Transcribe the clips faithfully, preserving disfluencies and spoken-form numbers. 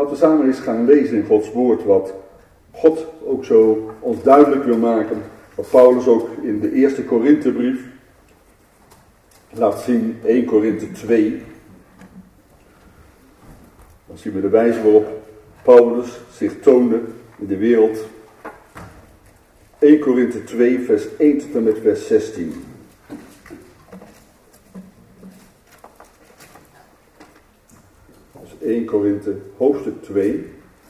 Laten we samen eens gaan lezen in Gods woord wat God ook zo ons duidelijk wil maken. Wat Paulus ook in de eerste Korinthebrief laat zien, eerste Korinthe twee. Dan zien we de wijze waarop Paulus zich toonde in de wereld. eerste Korinthe twee vers één tot en met vers zestien. Dus eerste Korinthe hoofdstuk twee.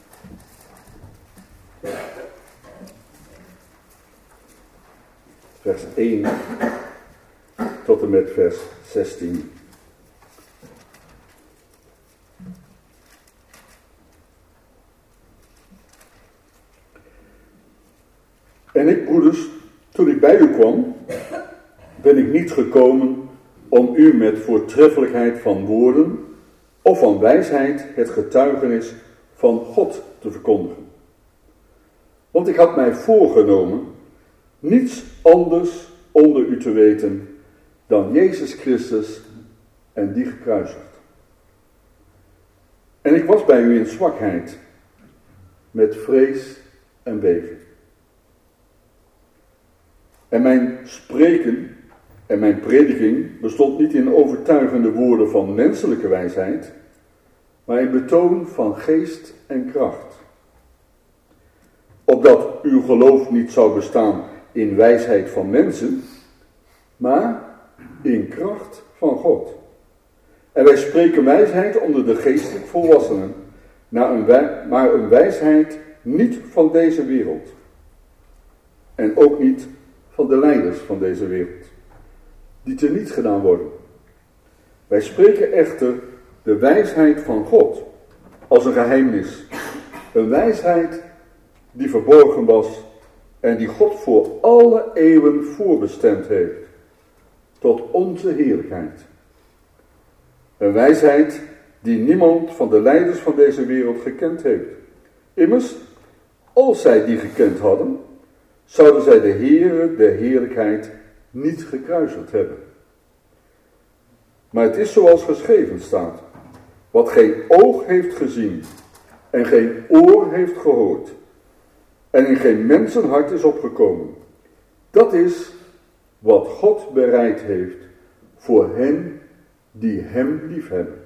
Vers één tot en met vers zestien. En ik, broeders, toen ik bij u kwam, ben ik niet gekomen om u met voortreffelijkheid van woorden of van wijsheid het getuigenis van God te verkondigen. Want ik had mij voorgenomen niets anders onder u te weten dan Jezus Christus en die gekruisigd. En ik was bij u in zwakheid, met vrees en beven. En mijn spreken en mijn prediking bestond niet in overtuigende woorden van menselijke wijsheid, maar in betoon van geest en kracht. Opdat uw geloof niet zou bestaan in wijsheid van mensen, maar in kracht van God. En wij spreken wijsheid onder de geestelijk volwassenen, maar een wijsheid niet van deze wereld. En ook niet van de leiders van deze wereld, die teniet gedaan worden. Wij spreken echter de wijsheid van God als een geheimnis. Een wijsheid die verborgen was en die God voor alle eeuwen voorbestemd heeft, tot onze heerlijkheid. Een wijsheid die niemand van de leiders van deze wereld gekend heeft. Immers, als zij die gekend hadden, zouden zij de Heere, de heerlijkheid, niet gekruisigd hebben. Maar het is zoals geschreven staat, wat geen oog heeft gezien en geen oor heeft gehoord en in geen mensenhart is opgekomen. Dat is wat God bereid heeft voor hen die hem liefhebben.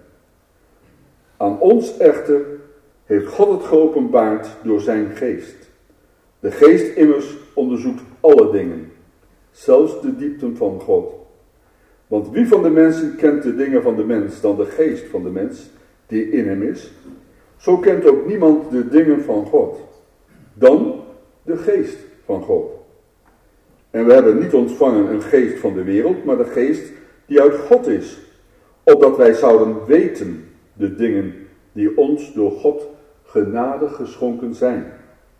Aan ons echter heeft God het geopenbaard door zijn geest. De geest immers onderzoekt alle dingen, zelfs de diepten van God. Want wie van de mensen kent de dingen van de mens dan de geest van de mens die in hem is? Zo kent ook niemand de dingen van God, dan de geest van God. En we hebben niet ontvangen een geest van de wereld, maar de geest die uit God is, opdat wij zouden weten de dingen die ons door God genadig geschonken zijn.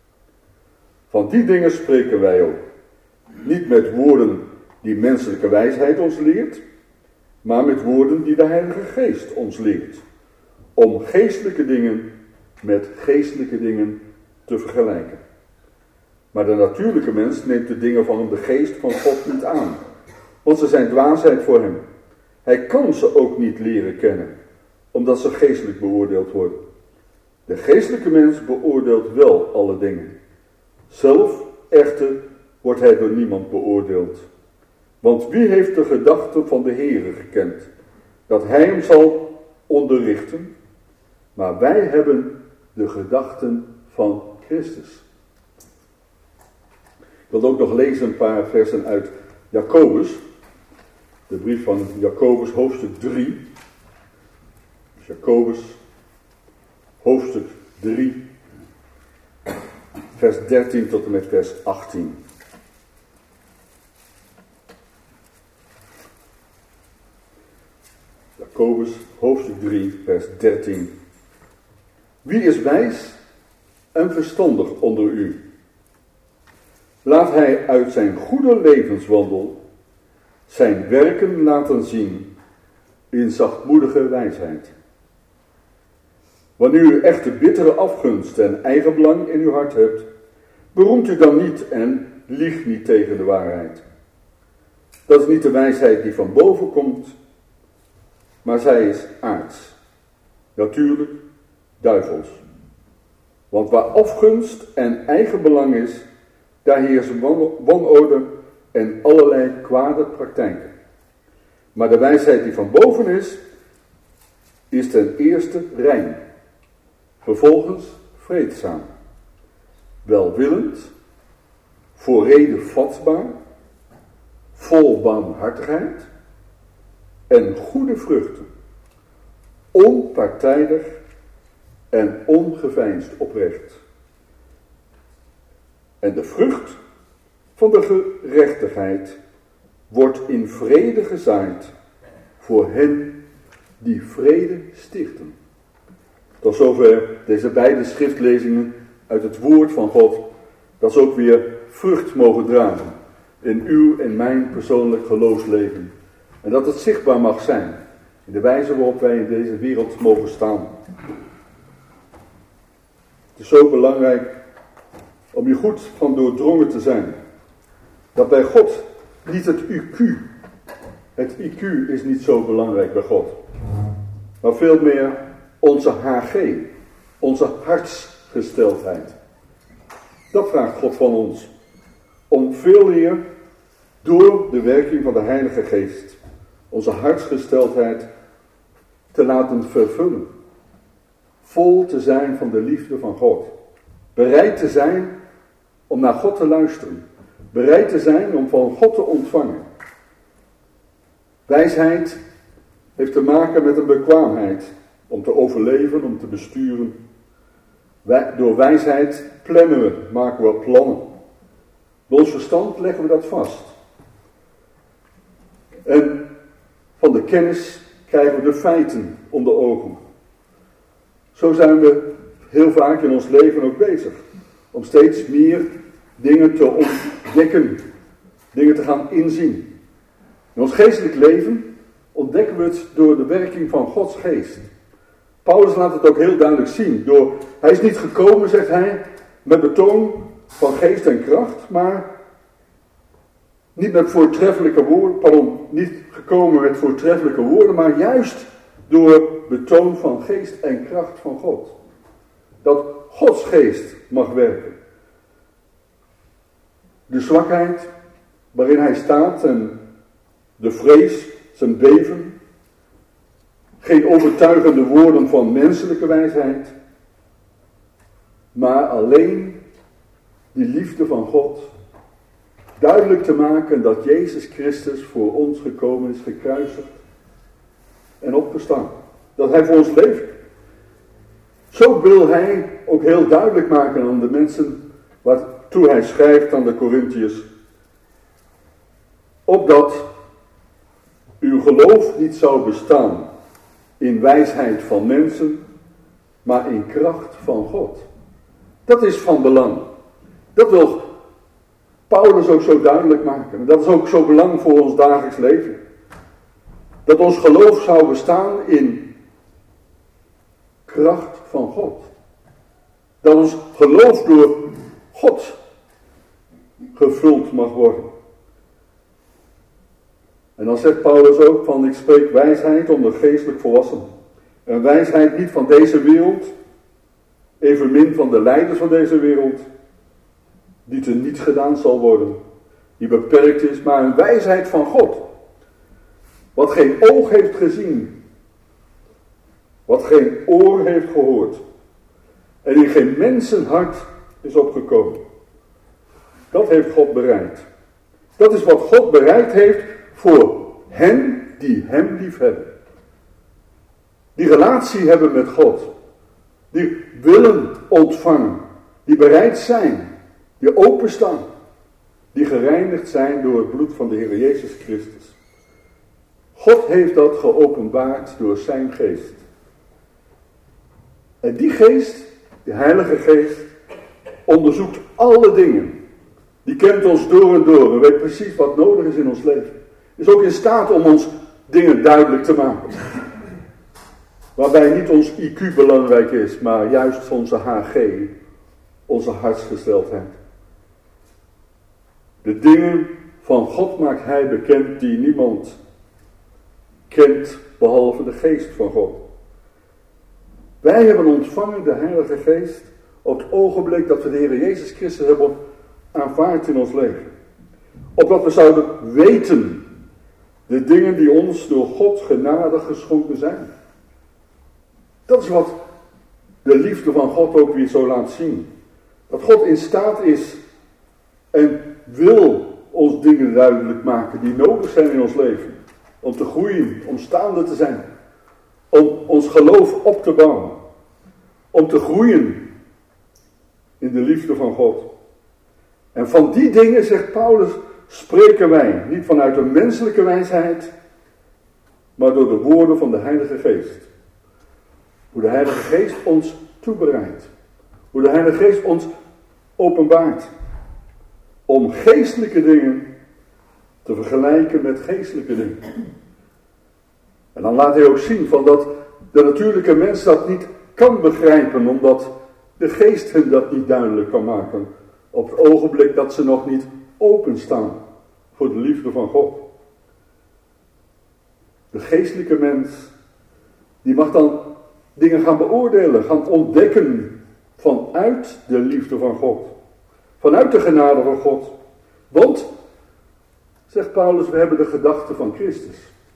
Van die dingen spreken wij ook. Niet met woorden die menselijke wijsheid ons leert, maar met woorden die de Heilige Geest ons leert. Om geestelijke dingen met geestelijke dingen te vergelijken. Maar de natuurlijke mens neemt de dingen van de geest van God niet aan, want ze zijn dwaasheid voor hem. Hij kan ze ook niet leren kennen, omdat ze geestelijk beoordeeld worden. De geestelijke mens beoordeelt wel alle dingen. Zelf echter wordt hij door niemand beoordeeld. Want wie heeft de gedachten van de Heere gekend, dat hij hem zal onderrichten? Maar wij hebben de gedachten van Christus. Ik wil ook nog lezen een paar versen uit Jacobus. De brief van Jacobus, hoofdstuk drie. Jacobus, hoofdstuk drie. Vers dertien tot en met vers achttien. Jacobus, hoofdstuk drie, vers dertien. Wie is wijs en verstandig onder u? Laat hij uit zijn goede levenswandel zijn werken laten zien in zachtmoedige wijsheid. Wanneer u echter bittere afgunst en eigenbelang in uw hart hebt, beroemt u dan niet en liegt niet tegen de waarheid. Dat is niet de wijsheid die van boven komt, maar zij is aards, natuurlijk duivels. Want waar afgunst en eigenbelang is, daar heersen wan- wanorde en allerlei kwade praktijken. Maar de wijsheid die van boven is, is ten eerste rein, vervolgens vreedzaam, welwillend, voor reden vatbaar, vol barmhartigheid en goede vruchten, onpartijdig en ongeveinsd oprecht. En de vrucht van de gerechtigheid wordt in vrede gezaaid voor hen die vrede stichten. Tot zover deze beide schriftlezingen uit het woord van God, dat ze ook weer vrucht mogen dragen in uw en mijn persoonlijk geloofsleven. En dat het zichtbaar mag zijn in de wijze waarop wij in deze wereld mogen staan. Het is zo belangrijk om hier goed van doordrongen te zijn. Dat bij God niet het I Q, het I Q is niet zo belangrijk bij God. Maar veel meer onze H G, onze hartsgesteldheid. Dat vraagt God van ons. Om veel meer door de werking van de Heilige Geest onze hartsgesteldheid te laten vervullen. Vol te zijn van de liefde van God. Bereid te zijn om naar God te luisteren. Bereid te zijn om van God te ontvangen. Wijsheid heeft te maken met een bekwaamheid om te overleven, om te besturen. Wij, door wijsheid plannen we, maken we plannen. Door ons verstand leggen we dat vast. En van de kennis krijgen we de feiten onder ogen. Zo zijn we heel vaak in ons leven ook bezig. Om steeds meer dingen te ontdekken. Dingen te gaan inzien. In ons geestelijk leven ontdekken we het door de werking van Gods geest. Paulus laat het ook heel duidelijk zien. Door, hij is niet gekomen, zegt hij, met betoon van geest en kracht, maar niet met voortreffelijke woorden, pardon, niet gekomen met voortreffelijke woorden, maar juist door betoon van geest en kracht van God. Dat Gods geest mag werken. De zwakheid waarin hij staat en de vrees, zijn beven. Geen overtuigende woorden van menselijke wijsheid. Maar alleen die liefde van God. Duidelijk te maken dat Jezus Christus voor ons gekomen is, gekruisigd en opgestaan. Dat hij voor ons leeft. Zo wil hij ook heel duidelijk maken aan de mensen, waartoe hij schrijft aan de Korintiërs. Opdat uw geloof niet zou bestaan in wijsheid van mensen, maar in kracht van God. Dat is van belang. Dat wil Paulus ook zo duidelijk maken. En dat is ook zo belang voor ons dagelijks leven. Dat ons geloof zou bestaan in kracht van God. Dat ons geloof door God gevuld mag worden. En dan zegt Paulus ook van, ik spreek wijsheid onder geestelijk volwassenen. Een wijsheid niet van deze wereld, evenmin van de leiders van deze wereld, die te niets gedaan zal worden, die beperkt is, maar een wijsheid van God. Wat geen oog heeft gezien, wat geen oor heeft gehoord, en in geen mensenhart is opgekomen. Dat heeft God bereid. Dat is wat God bereid heeft voor hen die hem lief hebben. Die relatie hebben met God. Die willen ontvangen. Die bereid zijn. Die openstaan. Die gereinigd zijn door het bloed van de Heer Jezus Christus. God heeft dat geopenbaard door zijn geest. En die geest, die Heilige Geest, onderzoekt alle dingen. Die kent ons door en door en weet precies wat nodig is in ons leven. Is ook in staat om ons dingen duidelijk te maken. Waarbij niet ons I Q belangrijk is, maar juist onze H G, onze hartsgesteldheid. De dingen van God maakt hij bekend die niemand kent behalve de geest van God. Wij hebben ontvangen de Heilige Geest Op het ogenblik dat we de Heer Jezus Christus hebben aanvaard in ons leven. Opdat we zouden weten de dingen die ons door God genadig geschonken zijn. Dat is wat de liefde van God ook weer zo laat zien. Dat God in staat is en wil ons dingen duidelijk maken die nodig zijn in ons leven. Om te groeien, om staande te zijn. Om ons geloof op te bouwen. Om te groeien in de liefde van God. En van die dingen, zegt Paulus, spreken wij. Niet vanuit een menselijke wijsheid, maar door de woorden van de Heilige Geest. Hoe de Heilige Geest ons toebereidt. Hoe de Heilige Geest ons openbaart. Om geestelijke dingen te vergelijken met geestelijke dingen. En dan laat hij ook zien van dat de natuurlijke mens dat niet kan begrijpen, omdat de geest hen dat niet duidelijk kan maken. Op het ogenblik dat ze nog niet openstaan voor de liefde van God. De geestelijke mens, die mag dan dingen gaan beoordelen, gaan ontdekken vanuit de liefde van God. Vanuit de genade van God. Want, zegt Paulus, we hebben de gedachte van Christus.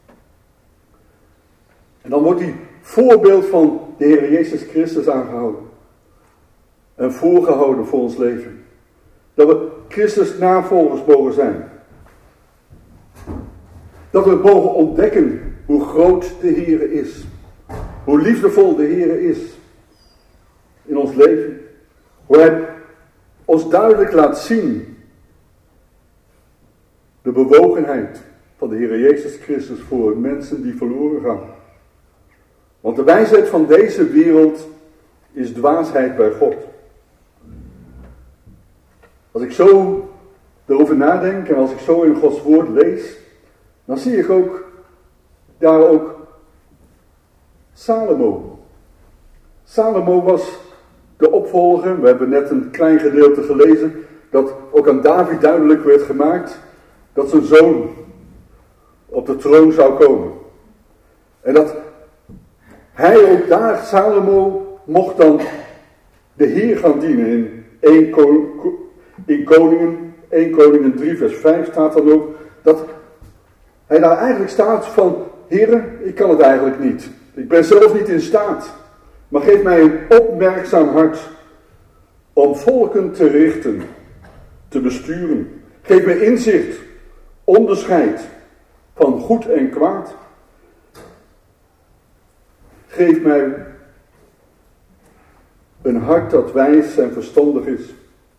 En dan wordt die voorbeeld van de Heer Jezus Christus aangehouden. En voorgehouden voor ons leven. Dat we Christus navolgers mogen zijn. Dat we mogen ontdekken hoe groot de Heer is. Hoe liefdevol de Heer is. In ons leven. Hoe Hij ons duidelijk laat zien. De bewogenheid van de Heer Jezus Christus voor mensen die verloren gaan. Want de wijsheid van deze wereld is dwaasheid bij God. Als ik zo erover nadenk en als ik zo in Gods woord lees, dan zie ik ook daar ook Salomo. Salomo was de opvolger. We hebben net een klein gedeelte gelezen dat ook aan David duidelijk werd gemaakt dat zijn zoon op de troon zou komen. En dat hij ook daar, Salomo, mocht dan de Heer gaan dienen. In één in Koningen, één Koningen drie vers vijf staat dan ook dat hij daar eigenlijk staat van: Heere, ik kan het eigenlijk niet. Ik ben zelf niet in staat. Maar geef mij een opmerkzaam hart om volken te richten, te besturen. Geef mij inzicht, onderscheid van goed en kwaad. Geef mij een hart dat wijs en verstandig is.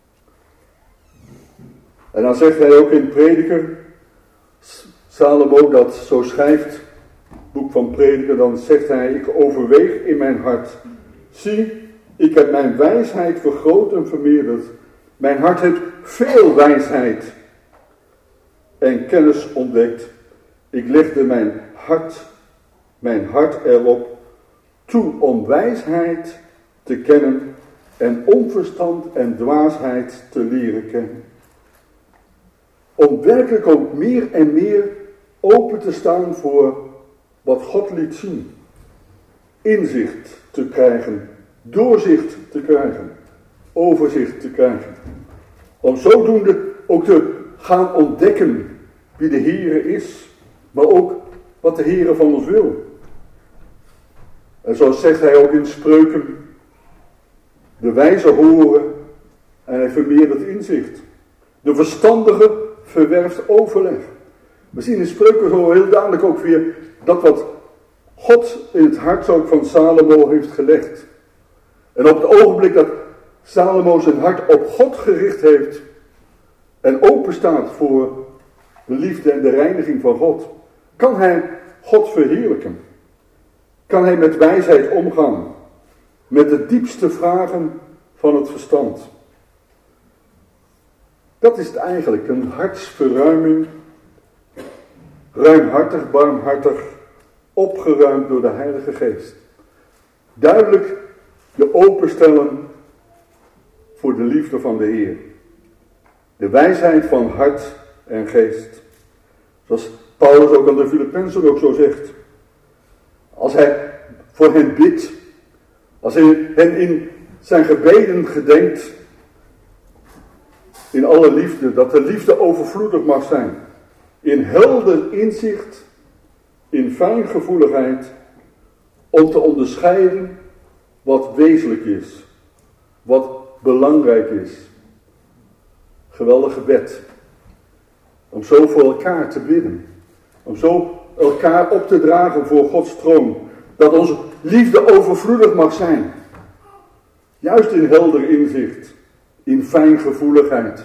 En dan zegt hij ook in Prediker, Salomo dat zo schrijft, boek van Prediker, dan zegt hij: ik overweeg in mijn hart. Zie, ik heb mijn wijsheid vergroot en vermeerderd. Mijn hart heeft veel wijsheid en kennis ontdekt. Ik legde mijn hart, mijn hart erop toe om wijsheid te kennen en onverstand en dwaasheid te leren kennen. Om werkelijk ook meer en meer open te staan voor wat God liet zien. Inzicht te krijgen, doorzicht te krijgen, overzicht te krijgen. Om zodoende ook te gaan ontdekken wie de Heere is, maar ook wat de Heere van ons wil. En zo zegt hij ook in Spreuken: de wijze horen en hij vermeerdert inzicht. De verstandige verwerft overleg. We zien in Spreuken zo heel duidelijk ook weer dat wat God in het hart ook van Salomo heeft gelegd. En op het ogenblik dat Salomo zijn hart op God gericht heeft en open staat voor de liefde en de reiniging van God, kan hij God verheerlijken. Kan hij met wijsheid omgaan, met de diepste vragen van het verstand. Dat is het eigenlijk, een hartsverruiming, ruimhartig, barmhartig, opgeruimd door de Heilige Geest. Duidelijk je openstellen voor de liefde van de Heer. De wijsheid van hart en geest. Zoals Paulus ook aan de Filippenzen ook zo zegt. Als hij voor hen bidt, als hij hen in zijn gebeden gedenkt in alle liefde, dat de liefde overvloedig mag zijn, in helder inzicht, in fijngevoeligheid, om te onderscheiden wat wezenlijk is, wat belangrijk is. Geweldig gebed. Om zo voor elkaar te bidden. Om zo elkaar op te dragen voor Gods troon. Dat onze liefde overvloedig mag zijn. Juist in helder inzicht. In fijngevoeligheid.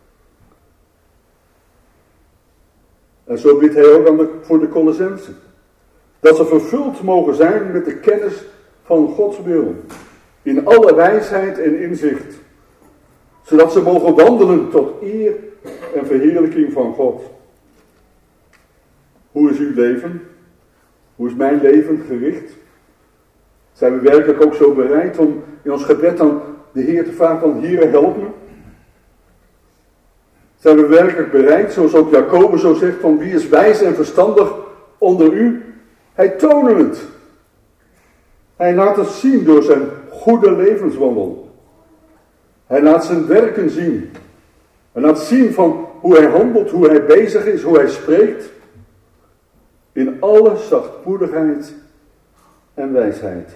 En zo bidt hij ook aan de, voor de Colossensen. Dat ze vervuld mogen zijn met de kennis van Gods wil. In alle wijsheid en inzicht. Zodat ze mogen wandelen tot eer en verheerlijking van God. Hoe is uw leven? Hoe is mijn leven gericht? Zijn we werkelijk ook zo bereid om in ons gebed aan de Heer te vragen van Heere, help me? Zijn we werkelijk bereid, zoals ook Jacobus zo zegt, van wie is wijs en verstandig onder u? Hij toont het. Hij laat het zien door zijn goede levenswandel. Hij laat zijn werken zien. Hij laat zien van hoe hij handelt, hoe hij bezig is, hoe hij spreekt. In alle zachtmoedigheid en wijsheid.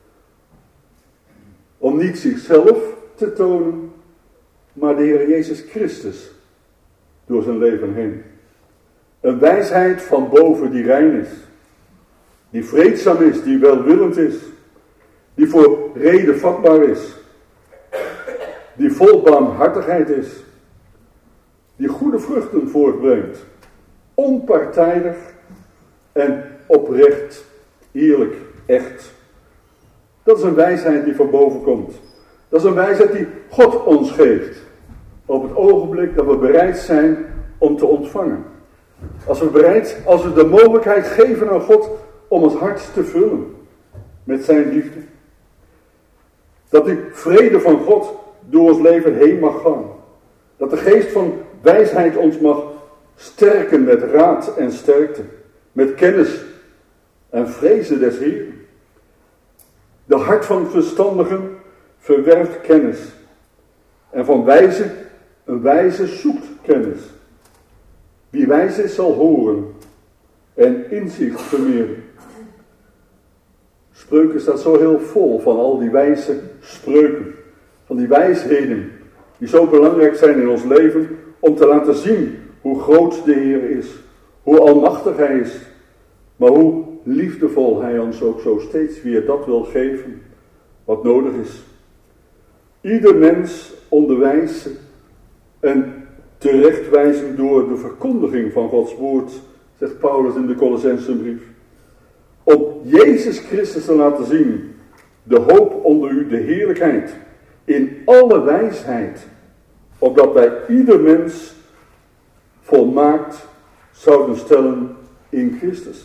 Om niet zichzelf te tonen, maar de Heer Jezus Christus door zijn leven heen. Een wijsheid van boven die rein is. Die vreedzaam is, die welwillend is. Die voor reden vatbaar is. Die vol barmhartigheid is. Die goede vruchten voortbrengt. Onpartijdig en oprecht, eerlijk, echt. Dat is een wijsheid die van boven komt. Dat is een wijsheid die God ons geeft. Op het ogenblik dat we bereid zijn om te ontvangen. Als we bereid, als we de mogelijkheid geven aan God om ons hart te vullen met zijn liefde. Dat die vrede van God door ons leven heen mag gaan. Dat de geest van wijsheid ons mag sterken met raad en sterkte. Met kennis en vrezen des Heeren. De hart van verstandigen verwerft kennis. En van wijze, een wijze zoekt kennis. Wie wijs is zal horen en inzicht vermeerderen. Spreuken staat zo heel vol van al die wijze spreuken. Van die wijsheden die zo belangrijk zijn in ons leven om te laten zien hoe groot de Heer is. Hoe almachtig Hij is. Maar hoe liefdevol Hij ons ook zo steeds weer dat wil geven wat nodig is. Ieder mens onderwijzen en terechtwijzen door de verkondiging van Gods woord, zegt Paulus in de Colossensenbrief. Om Jezus Christus te laten zien, de hoop onder u, de heerlijkheid, in alle wijsheid, opdat wij ieder mens volmaakt zouden stellen in Christus.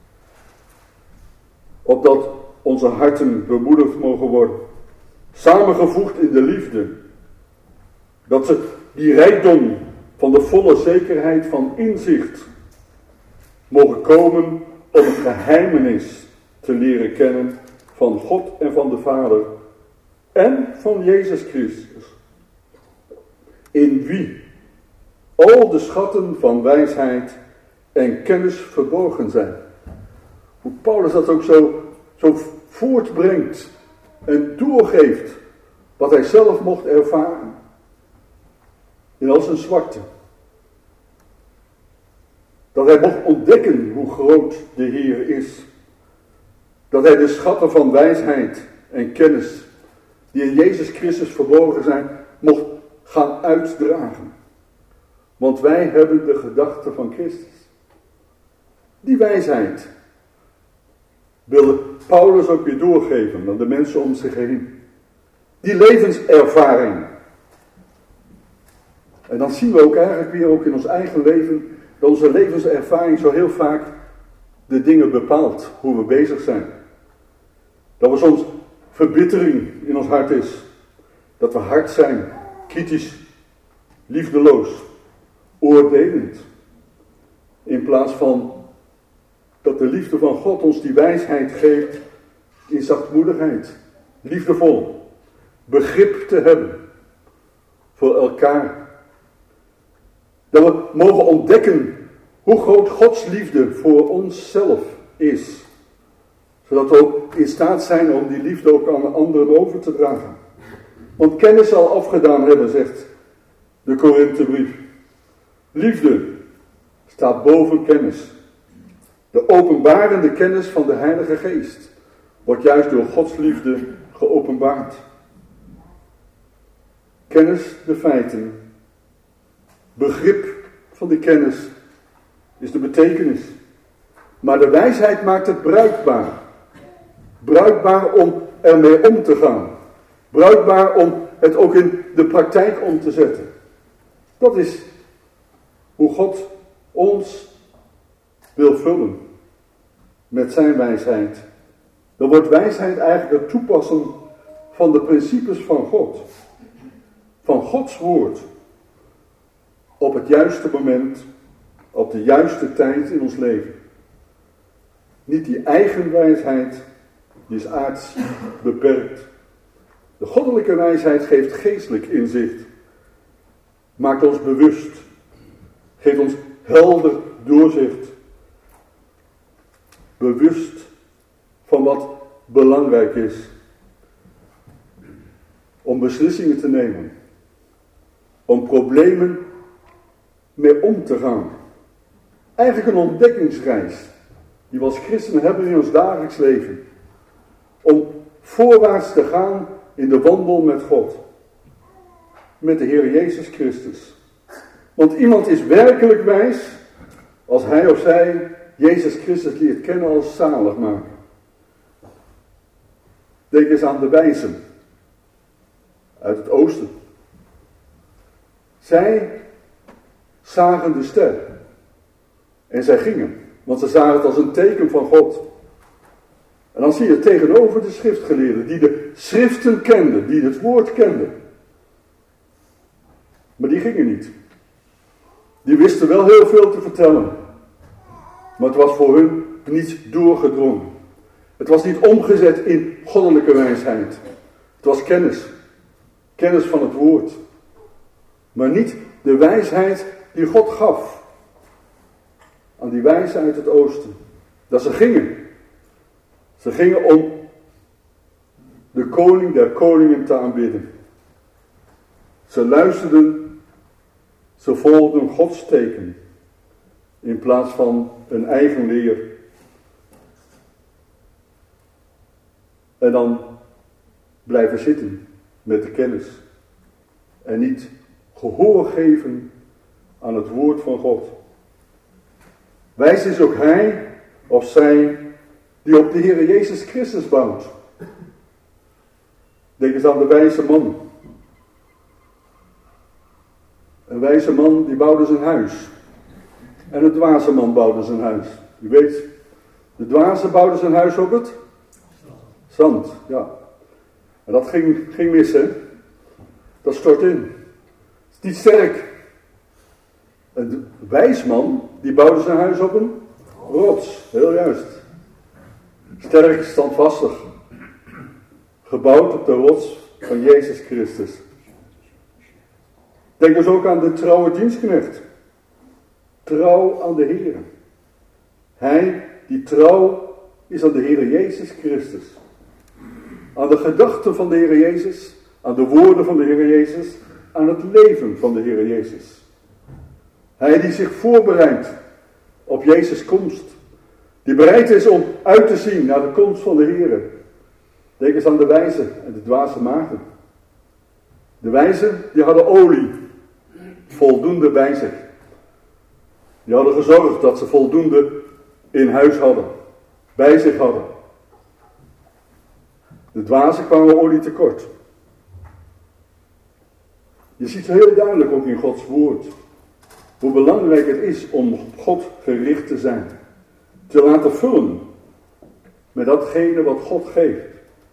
Opdat onze harten bemoedigd mogen worden, samengevoegd in de liefde, dat ze die rijkdom van de volle zekerheid van inzicht mogen komen om het geheimenis te leren kennen van God en van de Vader en van Jezus Christus, in wie al de schatten van wijsheid en kennis verborgen zijn. Hoe Paulus dat ook zo, zo voortbrengt en doorgeeft wat hij zelf mocht ervaren. In al zijn zwakte. Dat hij mocht ontdekken hoe groot de Heer is. Dat hij de schatten van wijsheid en kennis die in Jezus Christus verborgen zijn, mocht gaan uitdragen. Want wij hebben de gedachten van Christus. Die wijsheid wilde Paulus ook weer doorgeven aan de mensen om zich heen. Die levenservaring. En dan zien we ook eigenlijk weer ook in ons eigen leven, dat onze levenservaring zo heel vaak de dingen bepaalt, hoe we bezig zijn. Dat we soms verbittering in ons hart is. Dat we hard zijn, kritisch, liefdeloos, oordelend. In plaats van dat de liefde van God ons die wijsheid geeft in zachtmoedigheid, liefdevol, begrip te hebben voor elkaar. Dat we mogen ontdekken hoe groot Gods liefde voor onszelf is. Zodat we ook in staat zijn om die liefde ook aan anderen over te dragen. Want kennis zal afgedaan hebben, zegt de Korinthebrief. Liefde staat boven kennis. De openbarende kennis van de Heilige Geest wordt juist door Gods liefde geopenbaard. Kennis de feiten. Begrip van die kennis is de betekenis. Maar de wijsheid maakt het bruikbaar. Bruikbaar om ermee om te gaan. Bruikbaar om het ook in de praktijk om te zetten. Dat is hoe God ons wil vullen met zijn wijsheid. Dan wordt wijsheid eigenlijk het toepassen van de principes van God. Van Gods woord. Op het juiste moment, op de juiste tijd in ons leven. Niet die eigen wijsheid, die is aards beperkt. De goddelijke wijsheid geeft geestelijk inzicht. Maakt ons bewust. Geeft ons helder doorzicht. Bewust van wat belangrijk is. Om beslissingen te nemen. Om problemen mee om te gaan. Eigenlijk een ontdekkingsreis. Die we als christenen hebben in ons dagelijks leven. Om voorwaarts te gaan in de wandel met God. Met de Heer Jezus Christus. Want iemand is werkelijk wijs als hij of zij Jezus Christus leert kennen als zaligmaker. Denk eens aan de wijzen uit het oosten. Zij zagen de ster. En zij gingen. Want ze zagen het als een teken van God. En dan zie je tegenover de schriftgeleerden. Die de schriften kenden. Die het woord kenden. Maar die gingen niet. Die wisten wel heel veel te vertellen. Maar het was voor hun niet doorgedrongen. Het was niet omgezet in goddelijke wijsheid. Het was kennis. Kennis van het woord. Maar niet de wijsheid die God gaf. Aan die wijzen uit het oosten. Dat ze gingen. Ze gingen om de koning der koningen te aanbidden. Ze luisterden. Ze volgden Gods teken. In plaats van een eigen leer. En dan blijven zitten met de kennis. En niet gehoor geven aan het woord van God. Wijs is ook hij of zij die op de Heer Jezus Christus bouwt. Denk eens aan de wijze man. Een wijze man die bouwde zijn huis. En een dwaze man bouwde zijn huis. U weet, de dwaze bouwde zijn huis op het zand. Ja. En dat ging, ging mis, hè. Dat stort in. Het is niet sterk. Een wijsman, die bouwde zijn huis op een rots. Heel juist. Sterk, standvastig. Gebouwd op de rots van Jezus Christus. Denk dus ook aan de trouwe dienstknecht. Trouw aan de Heer. Hij die trouw is aan de Heer Jezus Christus. Aan de gedachten van de Heer Jezus. Aan de woorden van de Heer Jezus. Aan het leven van de Heer Jezus. Hij die zich voorbereidt op Jezus' komst. Die bereid is om uit te zien naar de komst van de Heer. Denk eens aan de wijzen en de dwaze maagden. De wijzen die hadden olie. Voldoende bij zich. Die hadden gezorgd dat ze voldoende in huis hadden. Bij zich hadden. De dwazen kwamen olie tekort. Je ziet heel duidelijk ook in Gods woord. Hoe belangrijk het is om op God gericht te zijn. Te laten vullen. Met datgene wat God geeft.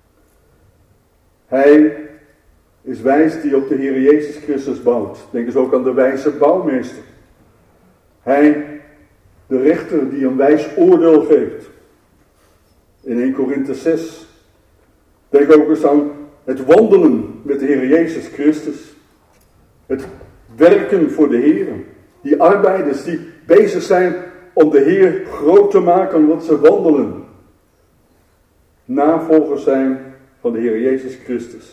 Hij is wijs die op de Heer Jezus Christus bouwt. Denk eens ook aan de wijze bouwmeester. Hij, de rechter die een wijs oordeel geeft. In Eerste Korinthe zes. Denk ook eens aan Het wandelen met de Heer Jezus Christus. Het werken voor de Heer. Die arbeiders die bezig zijn om de Heer groot te maken omdat ze wandelen. Navolgers zijn van de Heer Jezus Christus.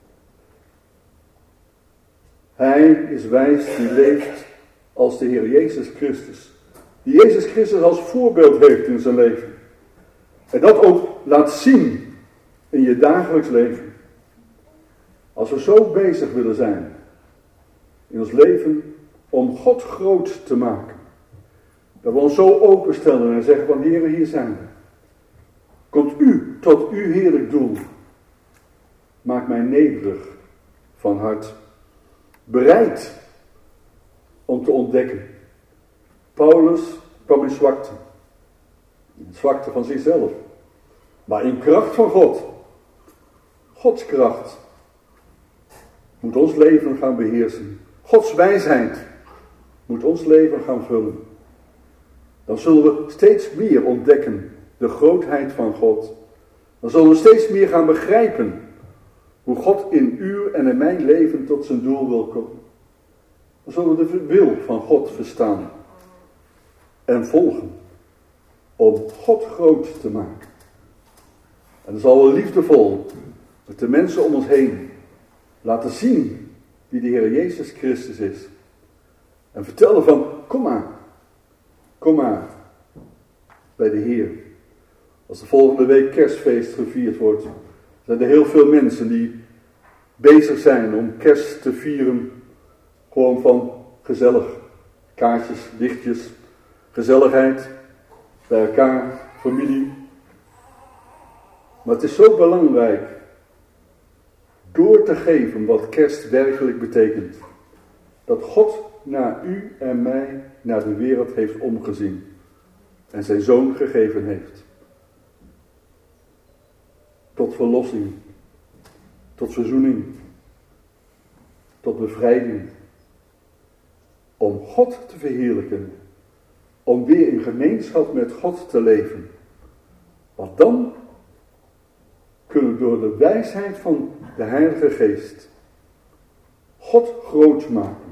Hij is wijs die leeft als de Heer Jezus Christus. Die Jezus Christus als voorbeeld heeft in zijn leven. En dat ook laat zien in je dagelijks leven. Als we zo bezig willen zijn in ons leven om God groot te maken. Dat we ons zo openstellen en zeggen van Heer, hier zijn we. Komt u tot uw heerlijk doel. Maak mij nederig van hart. Bereid om te ontdekken. Paulus kwam in zwakte. In zwakte van zichzelf. Maar in kracht van God. Gods kracht moet ons leven gaan beheersen. Gods wijsheid moet ons leven gaan vullen. Dan zullen we steeds meer ontdekken de grootheid van God. Dan zullen we steeds meer gaan begrijpen hoe God in uw en in mijn leven tot zijn doel wil komen. Dan zullen we de wil van God verstaan en volgen om God groot te maken. En dan zal we liefdevol met de mensen om ons heen laten zien wie de Heer Jezus Christus is. En vertellen van, kom maar, kom maar bij de Heer. Als de volgende week kerstfeest gevierd wordt, zijn er heel veel mensen die bezig zijn om kerst te vieren. Gewoon van gezellig, kaartjes, lichtjes, gezelligheid, bij elkaar, familie. Maar het is zo belangrijk door te geven wat kerst werkelijk betekent. Dat God naar u en mij, naar de wereld heeft omgezien. En zijn zoon gegeven heeft. Tot verlossing. Tot verzoening. Tot bevrijding. Om God te verheerlijken. Om weer in gemeenschap met God te leven. Want dan kunnen we door de wijsheid van de Heilige Geest God groot maken.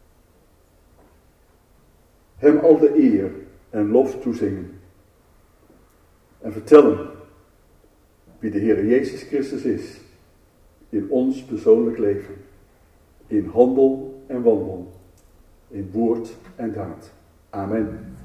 Hem al de eer en lof toezingen. En vertellen wie de Heer Jezus Christus is in ons persoonlijk leven. In handel en wandel. In woord en daad. Amen.